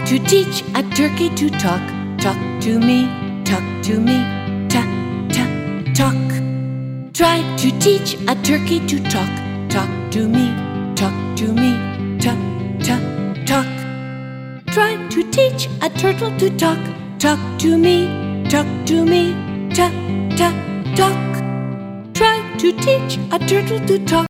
to teach a turkey to talk. Talk to me, talk to me, ta, ta, talk. Try to teach a turkey to talk. Talk to me, talk to me, ta, ta, talk. Try to teach a turtle to talk. Talk to me, ta, ta, talk. Try to teach a turtle to talk.